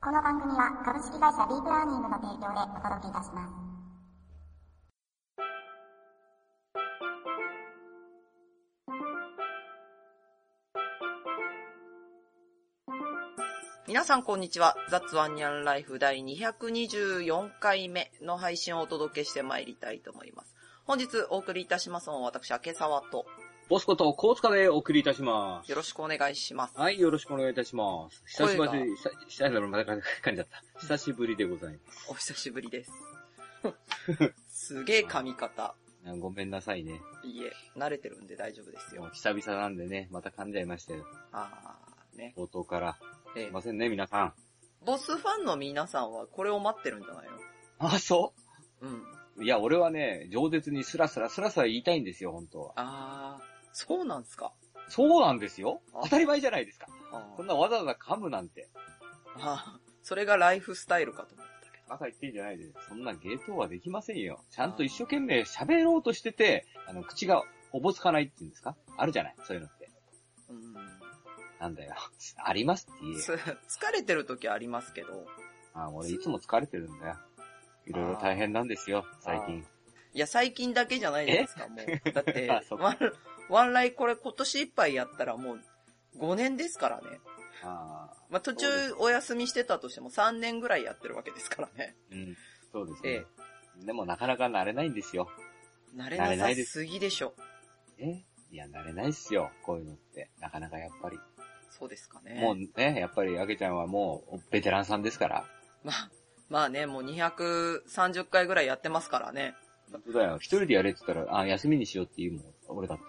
この番組は株式会社ディープラーニングの提供でお届けいたします。 皆さんこんにちは。雑ワンニャンライフ第224回目の配信をお届けしてまいりたいと思います。本日お送りいたしますのは私、明沢とボスことコウツカでお送りいたします。 よろしくお願いします。 はい、よろしくお願いいたします。久しぶりでございます。 お久しぶりです。すげえ噛み方。 ごめんなさいね。 いいえ、慣れてるんで大丈夫ですよ。 もう久々なんでね、また噛んじゃいましたよ。 ね。 冒頭から。すいませんね、皆さん。 ボスファンの皆さんはこれを待ってるんじゃないの？ あ、そう？ うん。 いや、俺はね、饒舌にスラスラ言いたいんですよ、本当は。 そうなんすか？ そうなんですよ。当たり前じゃないですか。そんなわざわざ噛むなんて。 それがライフスタイルかと思ったけど。 バカ言ってんじゃないです。そんな芸当はできませんよ。ちゃんと一生懸命喋ろうとしてて、口がおぼつかないって言うんですか？あるじゃない、そういうのって。なんだよ。ありますって言え。 疲れてる時ありますけど。 俺いつも疲れてるんだよ。いろいろ大変なんですよ、最近。 いや、最近だけじゃないですか、もう。だって、ワンライこれ今年いっぱいやったらもう5年ですからね。途中お休みしてたとしても3年ぐらいやってるわけですからね。 そうですね。でもなかなか慣れないんですよ。 慣れなさすぎでしょ。 いや、慣れないっすよ、こういうのって。なかなかやっぱり。 そうですかね。 もうね、やっぱりあげちゃんはもうベテランさんですから。 まあね、もう230回ぐらいやってますからね。 本当だよ。一人でやれって言ったら、休みにしようって言うもん、俺だった。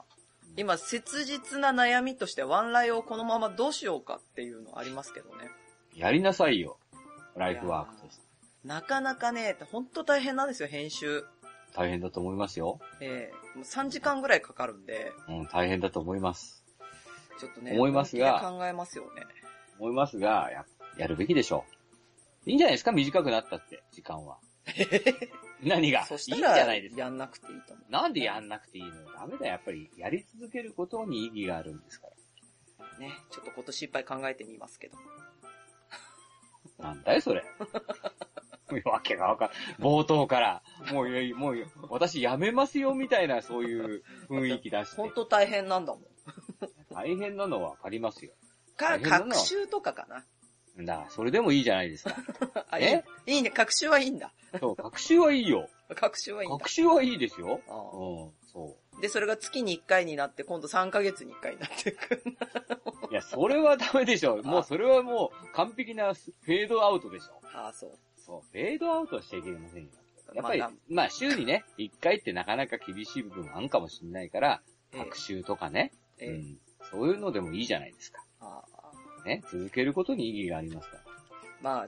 今、切実な悩みとしてワンライをこのままどうしようかっていうのありますけどね。 やりなさいよ。ライフワークとして。 なかなかね、ほんと大変なんですよ、編集。 大変だと思いますよ。 もう3時間ぐらいかかるんで。 大変だと思います。 ちょっとね、 思いますが、 考えますよね。 思いますが、やるべきでしょう。いいんじゃないですか、短くなったって、時間は。何が？ そしたら、いいじゃないですか。やんなくていいと思う。 なんでやんなくていいの？ダメだよ、やっぱり。やり続けることに意義があるんですから。 ね、ちょっと今年いっぱい考えてみますけど。 なんだよ、それ。わけがわかんない。冒頭から、もう、私やめますよ、みたいな、そういう雰囲気出して。 ほんと大変なんだもん。 大変なのはわかりますよ。 学習とかかな。 それでもいいじゃないですか。 いいね、学習はいいんだ。 そう、学習はいいよ。 学習はいいんだ。 学習はいいですよ。 そう。で、それが月に1回になって、今度3ヶ月に1回になっていく。 いや、それはダメでしょ。もうそれはもう完璧なフェードアウトでしょ。 そう。 そう、フェードアウトはしちゃいけませんよ。やっぱり、週にね、1回ってなかなか厳しい部分もあるかもしれないから、学習とかね、そういうのでもいいじゃないですか。ね、続けることに意義がありますから。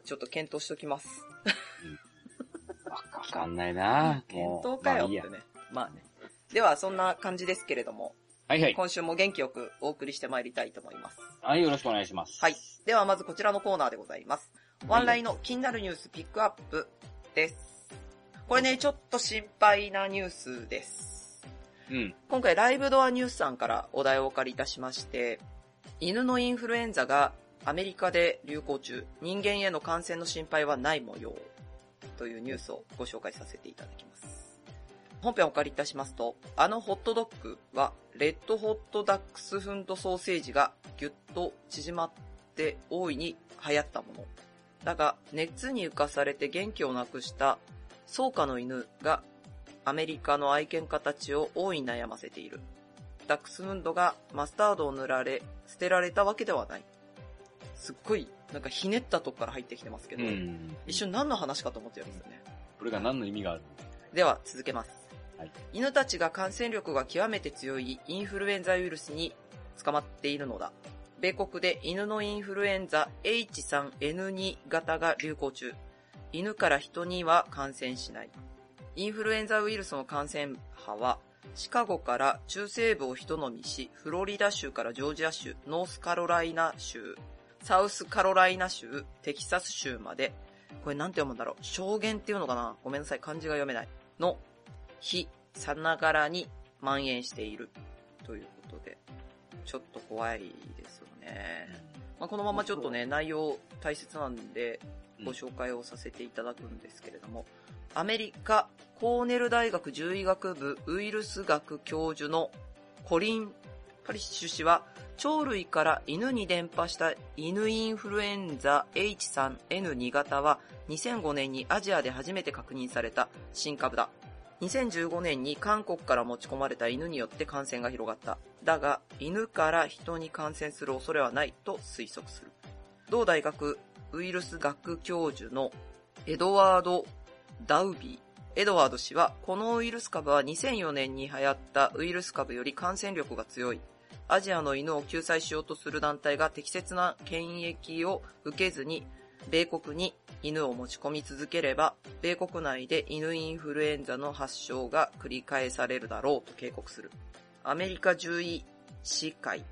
ちょっと検討しときます。 わかんないな検討かよってね。では、そんな感じですけれども。今週も元気よくお送りしてまいりたいと思います。 よろしくお願いします。 では、まずこちらのコーナーでございます。ワンライの気になるニュースピックアップです。これね、ちょっと心配なニュースです。今回、ライブドアニュースさんからお題をお借りいたしまして、犬のインフルエンザがアメリカで流行中、人間への感染の心配はない模様というニュースをご紹介させていただきます。本編をお借りいたしますと、ホットドッグはレッドホットダックスフンドソーセージがぎゅっと縮まって大いに流行ったもの。だが、熱に浮かされて元気をなくした草加の犬がアメリカの愛犬家たちを大いに悩ませている。ダックスフンドがマスタードを塗られ、捨てられたわけではない。すっごい、ひねったとこから入ってきてますけど、一瞬何の話かと思ってるんですよね。 これが何の意味があるの？ では、続けます。犬たちが感染力が極めて強いインフルエンザウイルスに捕まっているのだ。米国で犬のインフルエンザ H3N2 型が流行中。犬から人には感染しない。インフルエンザウイルスの感染派は、シカゴから中西部を一飲みし、フロリダ州からジョージア州、ノースカロライナ州、サウスカロライナ州、テキサス州まで、これなんて読むんだろう、証言っていうのかな、ごめんなさい、漢字が読めない。の日さながらに蔓延しているということで、ちょっと怖いですよね。 まあ、このままちょっとね、内容大切なんで、ご紹介をさせていただくんですけれども、アメリカ、コーネル大学獣医学部ウイルス学教授のコリン・パリッシュ氏は、鳥類から犬に伝播した犬インフルエンザ H3N2 型は2005年にアジアで初めて確認された新株だ。2015年に韓国から持ち込まれた犬によって感染が広がった。だが、犬から人に感染する恐れはないと推測する。同大学ウイルス学教授のエドワード・ダウビー。エドワード氏は、このウイルス株は2004年に流行ったウイルス株より感染力が強い。アジアの犬を救済しようとする団体が適切な検疫を受けずに、米国に犬を持ち込み続ければ、米国内で犬インフルエンザの発症が繰り返されるだろうと警告する。アメリカ獣医師会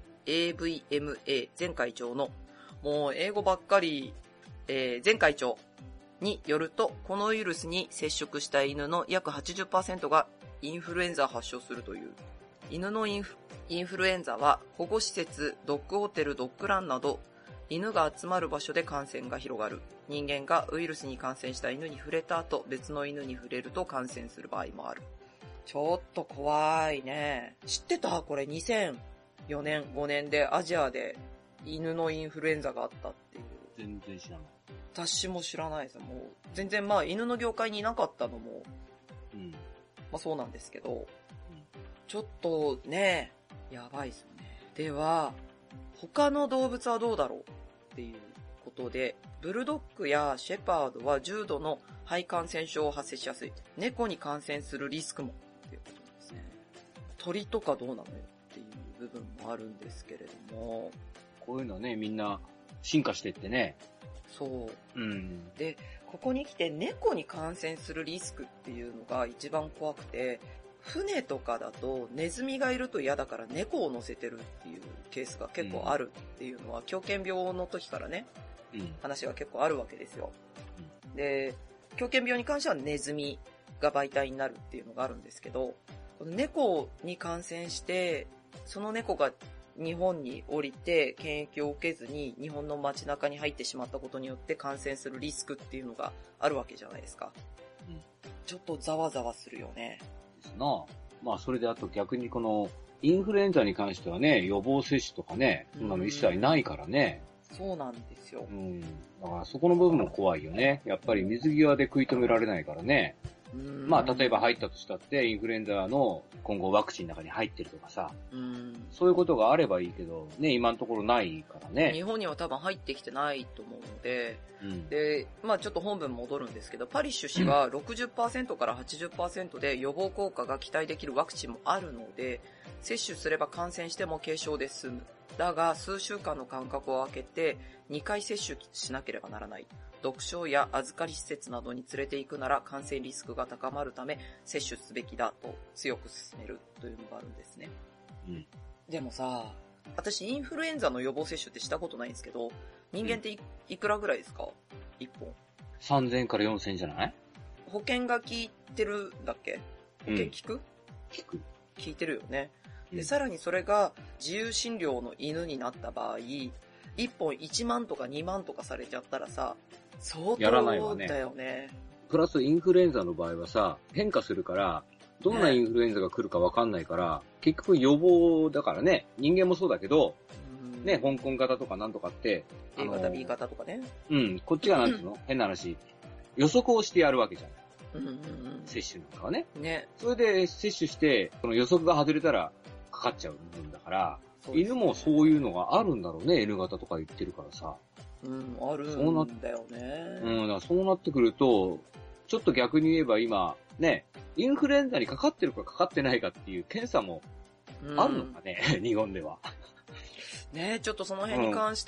AVMA 前会長の、もう英語ばっかり、前会長によると、このウイルスに接触した犬の約 80% がインフルエンザを発症するという。犬のインフルエンザは保護施設、ドッグホテル、ドッグランなど犬が集まる場所で感染が広がる。人間がウイルスに感染した犬に触れた後、別の犬に触れると感染する場合もある。ちょっと怖いね。知ってた？これ2004年、5年でアジアで犬のインフルエンザがあったっていう。 全然知らない。 私も知らないですよ。もう全然まあ犬の業界にいなかったのも、まあそうなんですけど、ちょっとね、やばいですよね。では、他の動物はどうだろうっていうことで、ブルドッグやシェパードは重度の肺感染症を発生しやすい。猫に感染するリスクもっていうことですね。鳥とかどうなのよっていう部分もあるんですけれども。 こういうのはね、みんな進化してってね。 そう。で、ここに来て猫に感染するリスクっていうのが一番怖くて、船とかだとネズミがいると嫌だから猫を乗せてるっていうケースが結構あるっていうのは、狂犬病の時からね、話が結構あるわけですよ。で、狂犬病に関してはネズミが媒体になるっていうのがあるんですけど、この猫に感染して、その猫が日本に降りて検疫を受けずに日本の街中に入ってしまったことによって感染するリスクっていうのがあるわけじゃないですか。ちょっとざわざわするよね。 ですな。まあそれであと逆にこのインフルエンザに関してはね、予防接種とかね、そんなの一切ないからね。 そうなんですよ。 だからそこの部分も怖いよね。やっぱり水際で食い止められないからね。まあ例えば入ったとしたってインフルエンザの今後ワクチンの中に入ってるとかさ。そういうことがあればいいけど、ね、今のところないからね。 日本には多分入ってきてないと思うので、で、まあちょっと本文戻るんですけど、パリッシュ氏は 60% から 80% で予防効果が期待できるワクチンもあるので、接種すれば感染しても軽症で済む。だが、数週間の間隔を空けて2回接種しなければならない。読書や預かり施設などに連れて行くなら感染リスクが高まるため接種すべきだと強く勧めるというのがあるんですね。でもさ、私インフルエンザの予防接種ってしたことないんですけど、人間っていくらぐらいですか？1本。 3000から4000じゃない？ 保険が効いてるんだっけ？保険効く？ 効いてるよね。で、さらにそれが自由診療の犬になった場合、1本1万とか2万とかされちゃったらさ、相当だよね。 プラスインフルエンザの場合はさ、変化するから、どんなインフルエンザが来るかわかんないから、結局予防だからね、人間もそうだけど、ね、香港型とかなんとかって、 A 型、B 型とかね。 こっちがなんていうの？変な話。予測をしてやるわけじゃん。接種なんかはね。それで接種して、その予測が外れたらかかっちゃう部分だから、犬もそういうのがあるんだろうね、N 型とか言ってるからさ。 あるんだよね。 だからそうなってくると、ちょっと逆に言えば今、ね、インフルエンザにかかってるかかかってないかっていう検査もあるのかね、日本では。 ね、ちょっとその辺に関して、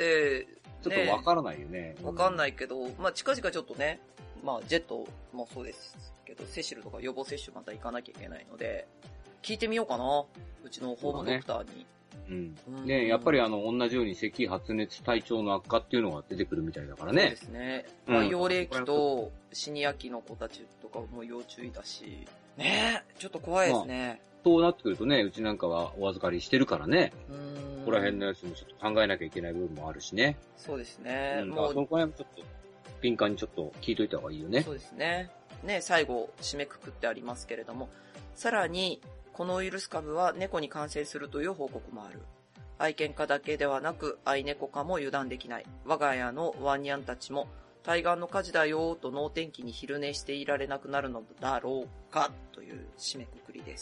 ちょっとわからないよね。 わかんないけど、まあ近々ちょっとね、まあジェットもそうですけど、セシルとか予防接種また行かなきゃいけないので、聞いてみようかな。うちのホームドクターに。 ね、やっぱり同じように咳、発熱、体調の悪化っていうのが出てくるみたいだからね。 そうですね。幼齢期とシニア期の子たちとかも要注意だし。ね、ちょっと怖いですね。 そうなってくるとね、うちなんかはお預かりしてるからね。ここら辺のやつもちょっと考えなきゃいけない部分もあるしね。 そうですね。 もうそこら辺もちょっと、敏感にちょっと聞いといた方がいいよね。 そうですね。ね、最後、締めくくってありますけれども、さらに、このウイルス株は猫に感染するという報告もある。愛犬家だけではなく、愛猫家も油断できない。我が家のワンニャンたちも、対岸の火事だよーと能天気に昼寝していられなくなるのだろうか、という締めくくりです。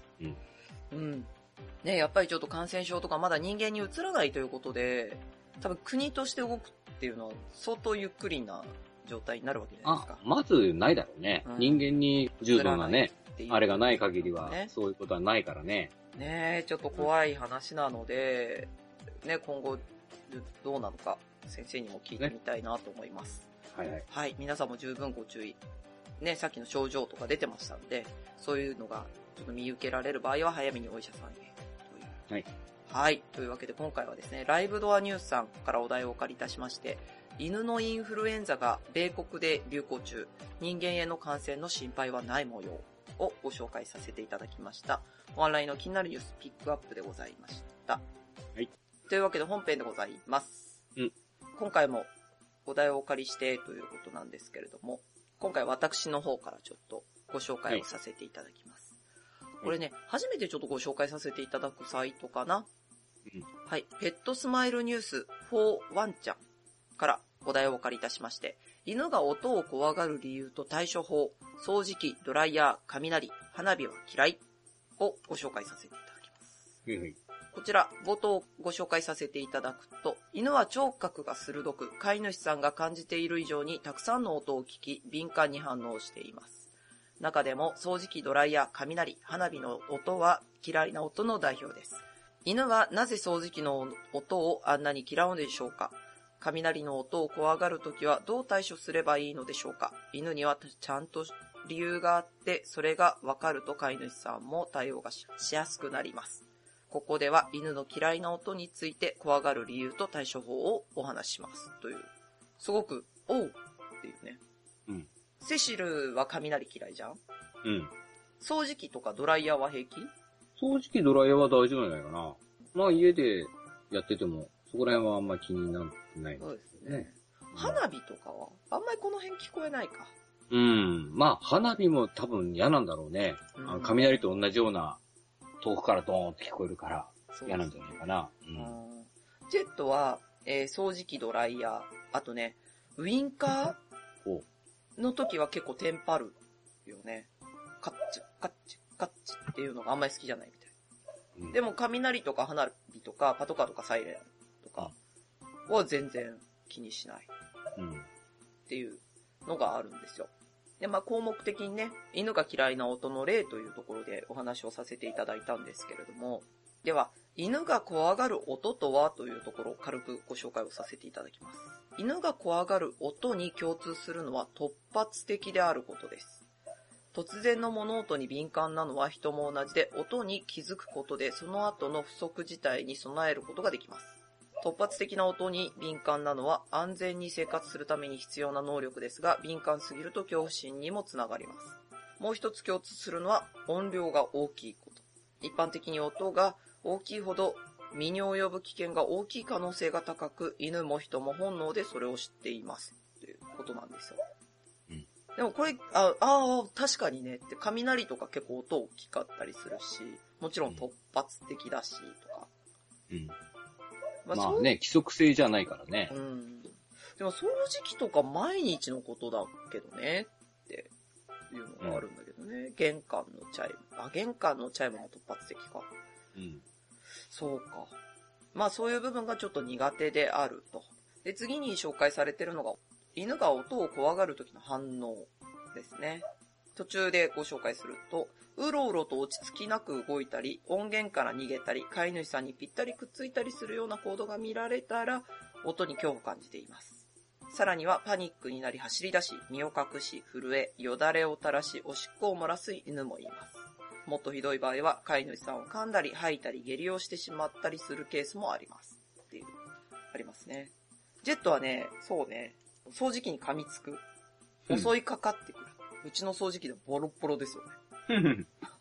うん。ね、やっぱりちょっと感染症とかまだ人間に移らないということで、多分国として動くっていうのは相当ゆっくりな状態になるわけじゃないですか。 まずないだろうね。人間に重度なね、あれがない限りは、そういうことはないからね。 ねえ、ちょっと怖い話なので、ね、今後どうなのか先生にも聞いてみたいなと思います。 はいはい。 はい、皆さんも十分ご注意。ね、さっきの症状とか出てましたので、そういうのがちょっと見受けられる場合は早めにお医者さんへ。 はい。 はい。というわけで今回はですね、ライブドアニュースさんからお題をお借りいたしまして、犬のインフルエンザが米国で流行中、人間への感染の心配はない模様をご紹介させていただきました。オンラインの気になるニュースピックアップでございました。 はい。 というわけで本編でございます。今回もお題をお借りしてということなんですけれども、今回私の方からちょっとご紹介をさせていただきます。これね、初めてちょっとご紹介させていただくサイトかな。はい。ペットスマイルニュース4ワンちゃんからお題をお借りいたしまして、犬が音を怖がる理由と対処法、掃除機、ドライヤー、雷、花火は嫌いをご紹介させていただきます。こちら、冒頭ご紹介させていただくと、犬は聴覚が鋭く、飼い主さんが感じている以上にたくさんの音を聞き、敏感に反応しています。中でも、掃除機、ドライヤー、雷、花火の音は嫌いな音の代表です。犬はなぜ掃除機の音をあんなに嫌うのでしょうか？雷の音を怖がるときはどう対処すればいいのでしょうか？犬にはちゃんと理由があって、それがわかると飼い主さんも対応がしやすくなります。ここでは犬の嫌いな音について怖がる理由と対処法をお話しします。という、すごく、おうっていうね。セシルは雷嫌いじゃん？掃除機とかドライヤーは平気？ 掃除機ドライヤーは大丈夫じゃないかな。まあ家でやってても、そこら辺はあんまり気になってない、 そうですね。花火とかはあんまりこの辺聞こえないか。 まあ花火も多分嫌なんだろうね。雷と同じような遠くからドーンって聞こえるから嫌なんじゃないかな。 ジェットは、掃除機ドライヤー、あとね、ウィンカーの時は結構テンパるよね。カッチカッチカッチっていうのがあんまり好きじゃないみたい。でも雷とか花火とかパトカーとかサイレンとかは全然気にしない。っていうのがあるんですよ。で、まあ項目的にね、犬が嫌いな音の例というところでお話をさせていただいたんですけれども、では、犬が怖がる音とはというところを軽くご紹介をさせていただきます。犬が怖がる音に共通するのは突発的であることです。突然の物音に敏感なのは人も同じで、音に気づくことでその後の不測事態に備えることができます。突発的な音に敏感なのは安全に生活するために必要な能力ですが、敏感すぎると恐怖心にもつながります。もう一つ共通するのは音量が大きいこと。一般的に音が大きいほど身に及ぶ危険が大きい可能性が高く、犬も人も本能でそれを知っていますということなんですよ。でもこれ、確かにねって、雷とか結構音大きかったりするし、もちろん突発的だし、とか。 まあね、規則性じゃないからね。 でも掃除機とか毎日のことだけどね、っていうのがあるんだけどね。玄関のチャイム。玄関のチャイムが突発的か。そうか。まあそういう部分がちょっと苦手であると。で、次に紹介されてるのが、犬が音を怖がる時の反応ですね。途中でご紹介すると、うろうろと落ち着きなく動いたり、音源から逃げたり、飼い主さんにぴったりくっついたりするような行動が見られたら、音に恐怖を感じています。さらにはパニックになり走り出し、身を隠し、震え、よだれを垂らし、おしっこを漏らす犬もいます。もっとひどい場合は、飼い主さんを噛んだり、吐いたり、下痢をしてしまったりするケースもあります。っていう、ありますね。ジェットはね、そうね、掃除機に噛みつく。襲いかかってくる。うちの掃除機でボロッボロですよね。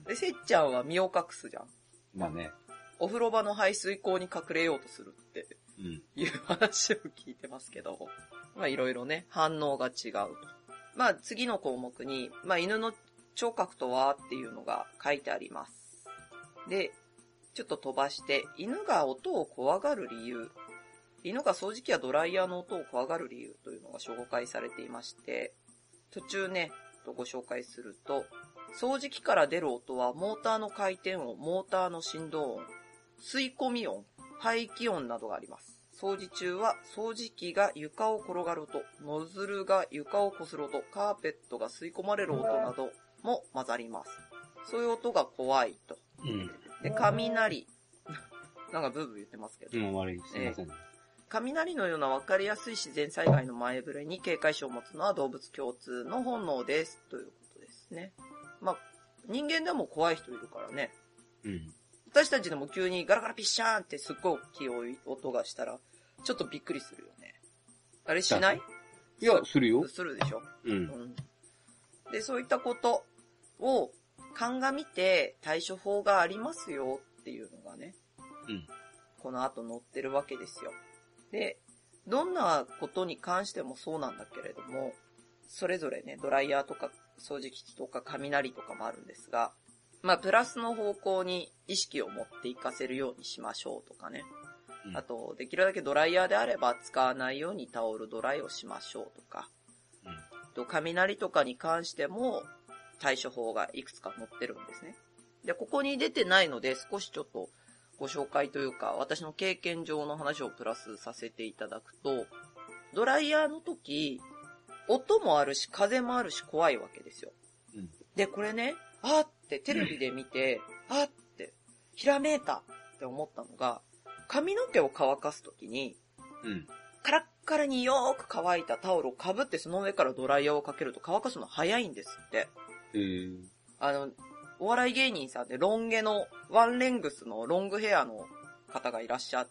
で、せっちゃんは身を隠すじゃん。 まあね。 お風呂場の排水口に隠れようとするっていう話を聞いてますけど、まあいろいろね、反応が違うと。まあ次の項目に、まあ犬の聴覚とはっていうのが書いてあります。で、ちょっと飛ばして、犬が音を怖がる理由、犬が掃除機やドライヤーの音を怖がる理由というのが紹介されていまして、途中ね、ご紹介すると、掃除機から出る音はモーターの回転音、モーターの振動音、吸い込み音、排気音などがあります。掃除中は掃除機が床を転がる音、ノズルが床をこする音、カーペットが吸い込まれる音なども混ざります。そういう音が怖いと。で、雷。なんかブーブー言ってますけど。 悪い。すいません。 雷のような分かりやすい自然災害の前触れに警戒心を持つのは動物共通の本能です。ということですね。まあ、人間でも怖い人いるからね。私たちでも急にガラガラピッシャーンってすっごい大きい音がしたら、ちょっとびっくりするよね。あれしない？ いや、するよ。 するでしょ。で、そういったことを鑑みて対処法がありますよっていうのがね、この後載ってるわけですよ。で、どんなことに関してもそうなんだけれども、それぞれね、ドライヤーとか掃除機とか雷とかもあるんですが、まあ、プラスの方向に意識を持っていかせるようにしましょうとかね。あと、できるだけドライヤーであれば使わないようにタオルドライをしましょうとか。雷とかに関しても対処法がいくつか載ってるんですね。で、ここに出てないので少しちょっとご紹介というか、私の経験上の話をプラスさせていただくと、ドライヤーの時、音もあるし風もあるし怖いわけですよ。で、これね、あってテレビで見て、あってひらめいたって思ったのが、髪の毛を乾かすときに、カラッカラによーく乾いたタオルをかぶってその上からドライヤーをかけると乾かすの早いんですって。お笑い芸人さんでロン毛のワンレングスのロングヘアの方がいらっしゃって、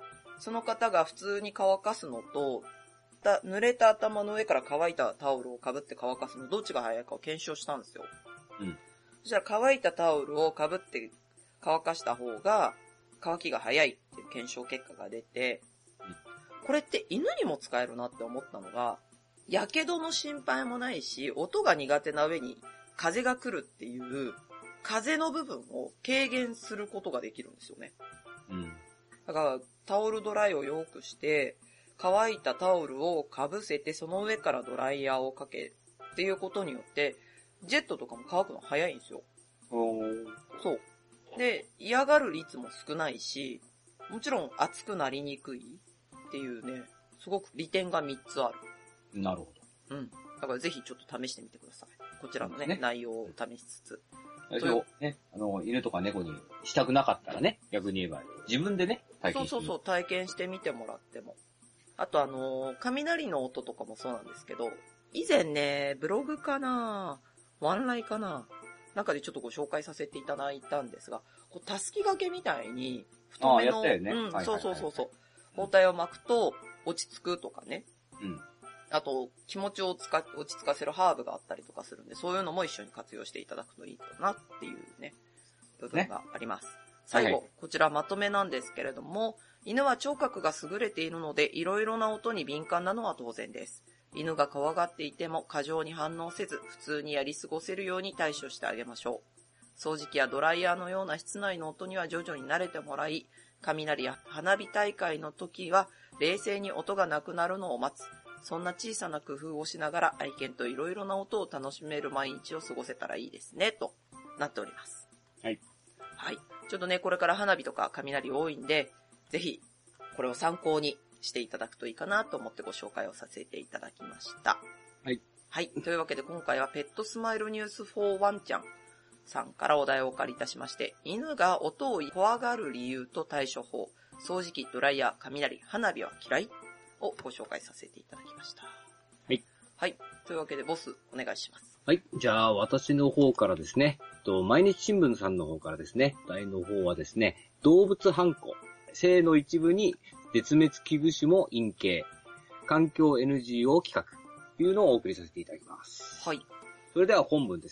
その方が普通に乾かすのと、濡れた頭の上から乾いたタオルをかぶって乾かすのどっちが早いかを検証したんですよ。そしたら乾いたタオルをかぶって乾かした方が乾きが早いっていう検証結果が出て、これって犬にも使えるなって思ったのが、火傷の心配もないし、音が苦手な上に風が来るっていう風の部分を軽減することができるんですよね。だからタオルドライをよくして、乾いたタオルをかぶせてその上からドライヤーをかけっていうことによって、ジェットとかも乾くの早いんですよ。そう。で、嫌がる率も少ないし、もちろん熱くなりにくいっていうね、すごく利点が3つある。 なるほど。だからぜひちょっと試してみてください。こちらのね、内容を試しつつ。 ね、犬とか猫にしたくなかったらね、逆に言えば、自分でね、 体験して。そう、体験してみてもらっても。あと雷の音とかもそうなんですけど、以前ね、ブログかなワンライかな中でちょっとご紹介させていただいたんですが、こうたすき掛けみたいに、太めの、そう。包帯を巻くと落ち着くとかね。あと、気持ちを落ち着かせるハーブがあったりとかするんで、そういうのも一緒に活用していただくといいかなっていうね、部分があります。最後、こちらまとめなんですけれども、犬は聴覚が優れているので、いろいろな音に敏感なのは当然です。犬が怖がっていても過剰に反応せず、普通にやり過ごせるように対処してあげましょう。掃除機やドライヤーのような室内の音には徐々に慣れてもらい、雷や花火大会の時は冷静に音がなくなるのを待つ。そんな小さな工夫をしながら愛犬といろいろな音を楽しめる毎日を過ごせたらいいですね、となっております。はい。ちょっとね、これから花火とか雷多いんで、ぜひ、これを参考にしていただくといいかなと思ってご紹介をさせていただきました。はい。というわけで今回はペットスマイルニュース4ワンちゃんさんからお題をお借りいたしまして、犬が音を怖がる理由と対処法、掃除機、ドライヤー、雷、花火は嫌いをご紹介させていただきました。はい。というわけでボス、お願いします。 はい。じゃあ、私の方からですね、毎日新聞さんの方からですね、題の方はですね、動物ハンコ、性の一部に絶滅危惧種も陰形、環境 NGO 企画というのをお送りさせていただきます。はい。それでは本文ですね。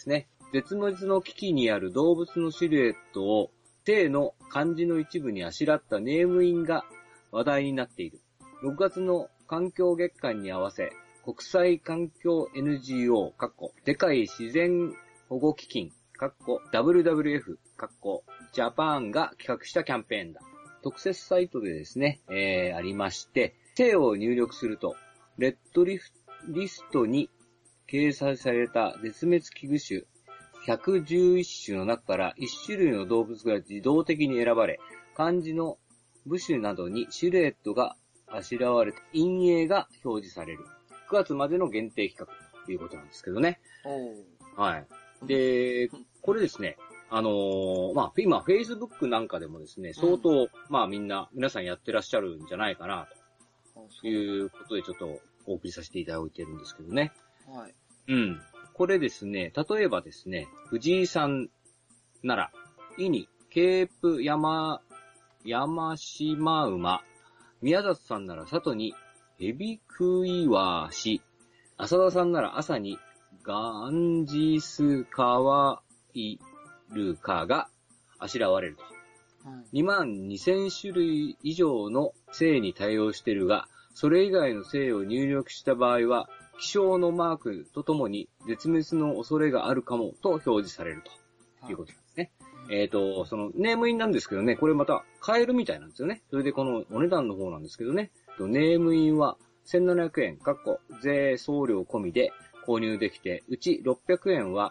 絶滅の危機にある動物のシルエットを性の漢字の一部にあしらったネーム印が話題になっている。6月の環境月間に合わせ、国際環境 NGO、世界自然保護基金、WWF、ジャパンが企画したキャンペーンだ。特設サイトでですね、ありまして、性を入力すると、レッドリストに掲載された絶滅危惧種111種の中から1種類の動物が自動的に選ばれ、漢字の部首などにシルエットがあしらわれた陰影が表示される。9月までの限定企画ということなんですけどね。はい。で、これですね、今、Facebook なんかでもですね、相当、皆さんやってらっしゃるんじゃないかな、ということでちょっとお送りさせていただいてるんですけどね。 はい。 これですね、例えばですね、藤井さんなら、イに、ケープ山島馬、宮里さんなら里に、ヘビクイワシ、浅田さんなら朝に、ガンジスカワイルカがあしらわれると。22,000種類以上の性に対応しているが、それ以外の性を入力した場合は、気象のマークとともに絶滅の恐れがあるかもと表示されるということなんですね。そのネームインなんですけどね、これまた買えるみたいなんですよね。それでこのお値段の方なんですけどね、ネームインは1,700円、税送料込みで購入できて、うち600円は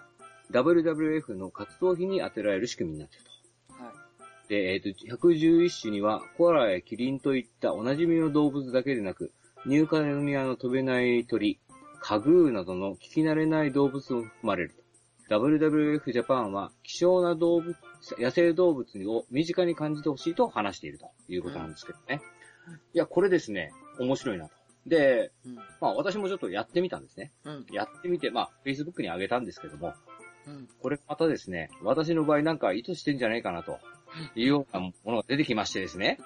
WWF の活動費に充てられる仕組みになっていると。で、111種にはコアラやキリンといったおなじみの動物だけでなく、ニューカレドニアの飛べない鳥、カグーなどの聞き慣れない動物も含まれると。WWF ジャパンは希少な動物、野生動物を身近に感じてほしいと話しているということなんですけどね。いや、これですね、面白いなと。で、私もちょっとやってみたんですね。やってみて、Facebook に上げたんですけども、これまたですね、私の場合なんか意図してんじゃないかなというようなものが出てきましてですね。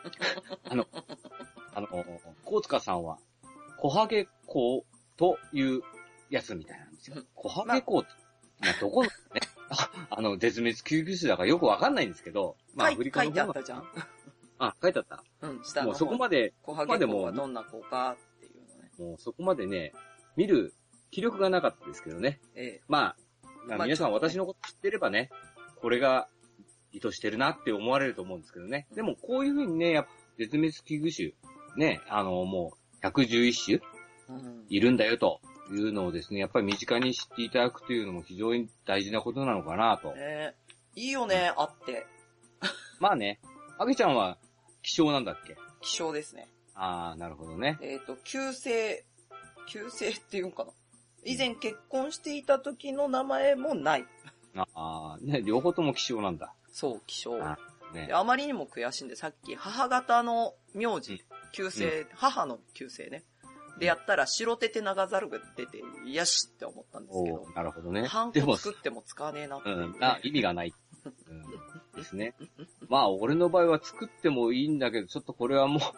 高塚さんは、コハゲコウというやつみたいなんですよ。コハゲコウって、どこのね、絶滅危惧種だからよくわかんないんですけど、 アフリカの方書いてあったじゃん。 書いてあった。 下のもうそこまで、 コハゲコウはどんな子かっていうのね。 もうそこまでね、見る気力がなかったですけどね。皆さん私のこと知ってればね、これが意図してるなって思われると思うんですけどね。でもこういうふうにね、やっぱ絶滅危惧種、ね、もう111種いるんだよというのをですね、やっぱり身近に知っていただくというのも非常に大事なことなのかなと。 いいよね、あって。 まあね、あげちゃんは希少なんだっけ？ 希少ですね。 なるほどね。 旧姓っていうんかな。以前結婚していた時の名前もない。 ね、両方とも希少なんだ。 そう、希少。 ね、 あまりにも悔しいんで、さっき母方の名字、旧姓、母の旧姓ね。でやったら白手手長猿が出て、よしって思ったんですけど。 なるほどね。 ハンコ作っても使わねえなって、ね。 意味がない。ですね。俺の場合は作ってもいいんだけど、ちょっとこれはも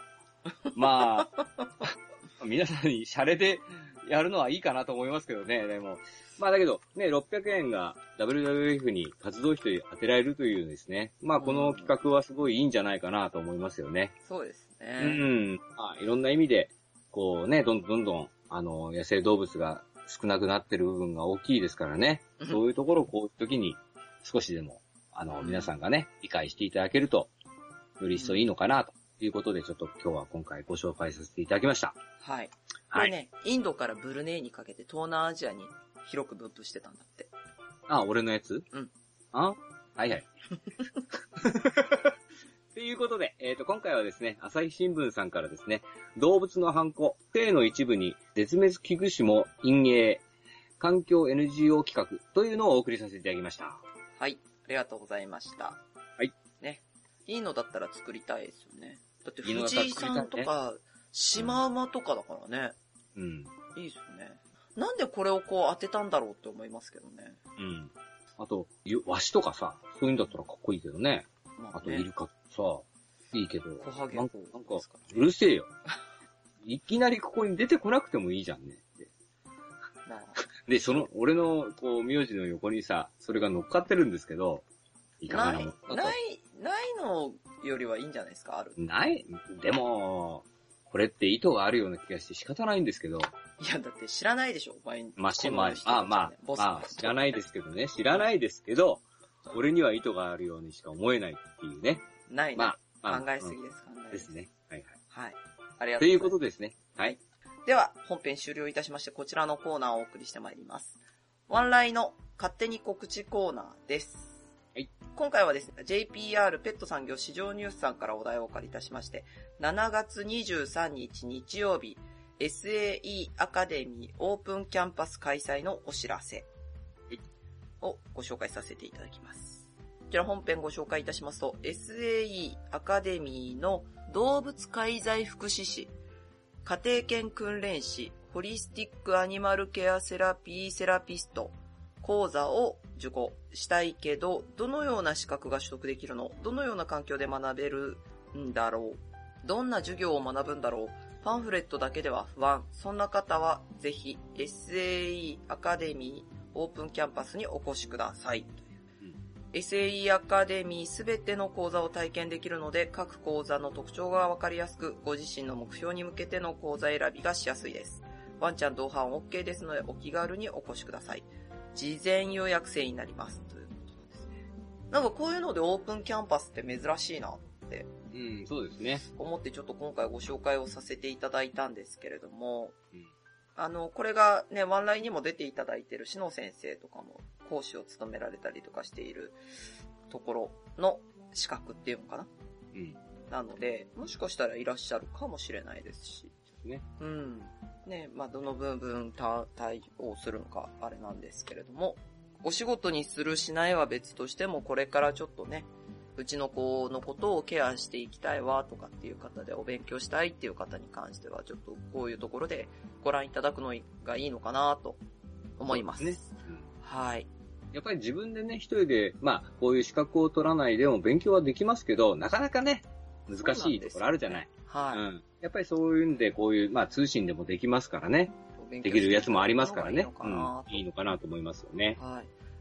う、皆さんにシャレでやるのはいいかなと思いますけどね、でも。だけど、ね、600円が WWF に活動費と当てられるというですね。この企画はすごいいいんじゃないかなと思いますよね。 そうですね。 いろんな意味で、こうね、どんどん、野生動物が少なくなってる部分が大きいですからね。そういうところをこういう時に少しでも、皆さんがね、理解していただけると、より一層いいのかなということで、ちょっと今回ご紹介させていただきました。 はい。これね、インドからブルネイにかけて東南アジアに広く分布してたんだって。 俺のやつ？はいはい。ということで、今回はですね、朝日新聞さんからですね、動物のハンコ、性の一部に絶滅危惧種も陰影、環境 NGO 企画というのをお送りさせていただきました。 はい、ありがとうございました。 はい。 ね、いいのだったら作りたいですよね。だって藤井さんとか、シマウマとかだからね。いいですよね。なんでこれをこう当てたんだろうって思いますけどね。 あと、ワシとかさ、そういうんだったらかっこいいけどね。あと、イルカさ、いいけど、なんか、うるせえよ。いきなりここに出てこなくてもいいじゃんねって。 で、俺の、名字の横にさ、それが乗っかってるんですけど、いかがなもん。 ないのよりはいいんじゃないですか、ある。 でも、これって意図があるような気がして仕方ないんですけど。 いや、だって知らないでしょ、お前に。 まあ、知らないですけどね。知らないですけど、俺には意図があるようにしか思えないっていうね。 ないね。考えすぎです、 ですね。はいはい。 はい。ありがとうございます。ということですね。はい。 では、本編終了いたしまして、こちらのコーナーをお送りしてまいります。ワンライの勝手に告知コーナーです。 はい。 今回はですね、JPR ペット産業市場ニュースさんからお題をお借りいたしまして、7月23日日曜日、SAE アカデミーオープンキャンパス開催のお知らせをご紹介させていただきます。こちら本編ご紹介いたしますと、SAE アカデミーの動物介在福祉士、家庭犬訓練士、ホリスティックアニマルケアセラピーセラピスト講座を受講したいけど、どのような資格が取得できるの？どのような環境で学べるんだろう？どんな授業を学ぶんだろう？パンフレットだけでは不安。そんな方はぜひ SAE アカデミーオープンキャンパスにお越しください。SAE アカデミーすべての講座を体験できるので、各講座の特徴がわかりやすく、ご自身の目標に向けての講座選びがしやすいです。ワンちゃん同伴 OK ですので、お気軽にお越しください。事前予約制になります。ということですね。なんかこういうのでオープンキャンパスって珍しいなって。 そうですね。 思ってちょっと今回ご紹介をさせていただいたんですけれども、これがね、ワンラインにも出ていただいている篠先生とかも講師を務められたりとかしているところの資格っていうのかな。なので、もしかしたらいらっしゃるかもしれないですし。 ね。 ね、まあ、どの部分対応するのかあれなんですけれども、お仕事にするしないは別としても、これからちょっとね、うちの子のことをケアしていきたいわとかっていう方でお勉強したいっていう方に関してはちょっとこういうところでご覧いただくのがいいのかなと思います。 ね。 はい。 やっぱり自分でね、一人で、こういう資格を取らないでも勉強はできますけど、なかなかね、難しいところあるじゃない。 はい。 やっぱりそういうんで、こういう、通信でもできますからね。できるやつもありますからね。いいのかなと思いますよね。 はい。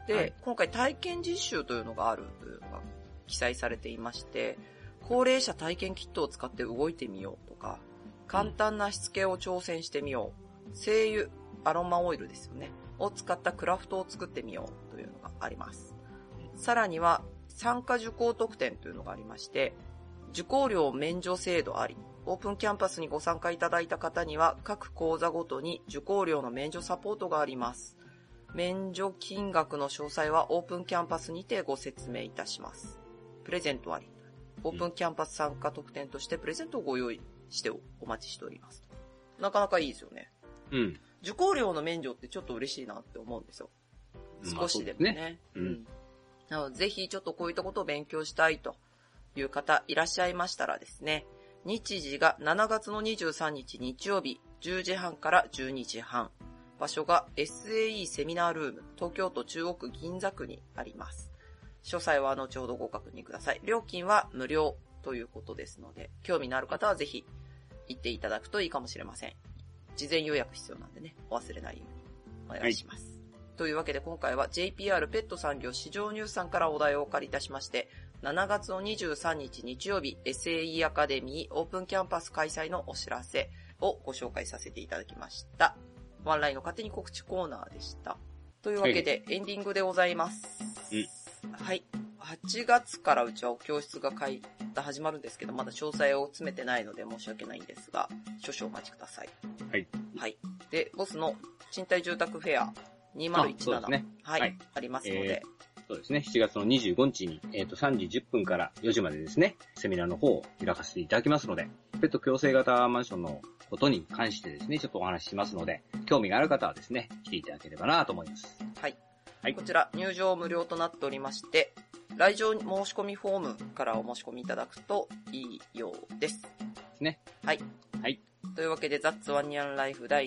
で、今回体験実習というのがあるというのが記載されていまして、高齢者体験キットを使って動いてみようとか、簡単なしつけを挑戦してみよう、精油、アロマオイルですよね、を使ったクラフトを作ってみようというのがあります。さらには、参加受講特典というのがありまして、受講料免除制度あり、オープンキャンパスにご参加いただいた方には、各講座ごとに受講料の免除サポートがあります。免除金額の詳細はオープンキャンパスにてご説明いたします。プレゼントあり。オープンキャンパス参加特典としてプレゼントをご用意してお待ちしております。なかなかいいですよね。受講料の免除ってちょっと嬉しいなって思うんですよ。少しでもね。なのでぜひちょっとこういったことを勉強したいという方いらっしゃいましたらですね、日時が7月の23日日曜日10時半から12時半。場所が SAE セミナールーム、東京都中央区銀座区にあります。詳細は後ほどご確認ください。料金は無料ということですので、興味のある方はぜひ行っていただくといいかもしれません。事前予約必要なんでね、お忘れないようにお願いします。というわけで今回は JPR ペット産業市場ニュースさんからお題をお借りいたしまして、7月の23日日曜日 SAE アカデミーオープンキャンパス開催のお知らせをご紹介させていただきました。ワンラインの勝手に告知コーナーでした。というわけで、エンディングでございます。はい。8月からうちは教室が始まるんですけど、まだ詳細を詰めてないので申し訳ないんですが、少々お待ちください。はい。で、ボスの賃貸住宅フェア2017、 ね、 はい、ありますので、 そうですね。7月の25日に、3時10分から4時までですね、セミナーの方を開かせていただきますので、ペット共生型マンションのことに関してですね、ちょっとお話ししますので、興味がある方はですね、来ていただければなと思います。 はい。こちら入場無料となっておりまして、来場申し込みフォームからお申し込みいただくといいようです。 ですね。 はい。というわけで、ザッツワンニャンライフ第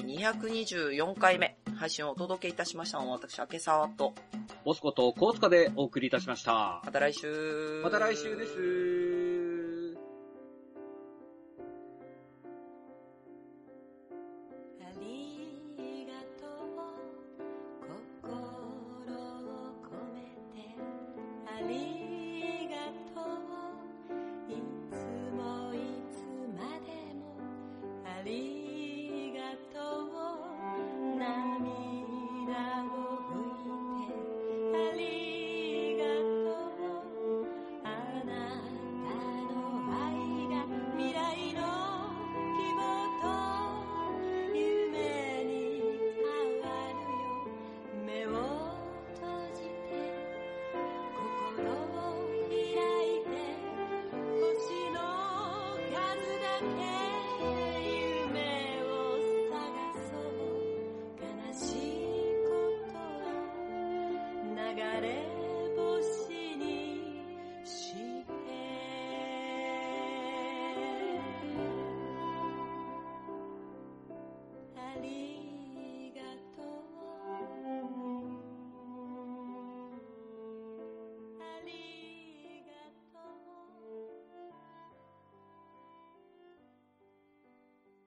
224回目、配信をお届けいたしましたのは私、明沢と、 ボスことコウツカでお送りいたしました。 また来週。 また来週です。 ありがとうり